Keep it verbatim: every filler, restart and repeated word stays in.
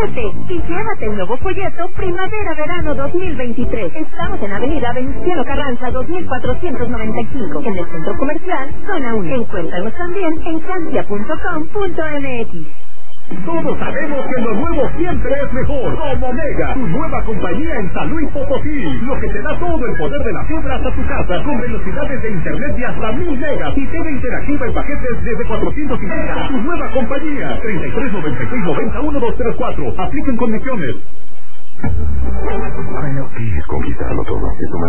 Cámbiate y llévate el nuevo folleto Primavera-Verano dos mil veintitrés. Estamos en Avenida Venustiano Carranza dos mil cuatrocientos noventa y cinco, en el Centro Comercial Zona uno. Encuéntranos también en cancia punto com punto m x. Todos sabemos que lo nuevo siempre es mejor. Como Mega, tu nueva compañía en San Luis Potosí. Lo que te da todo el poder de la fibra hasta tu casa, con velocidades de internet de hasta mil megas y T V interactiva en paquetes desde cuatrocientos cincuenta. Tu nueva compañía, treinta y tres noventa y seis noventa uno dos tres cuatro. Apliquen condiciones. Bueno, ¿qué es conquistarlo todo?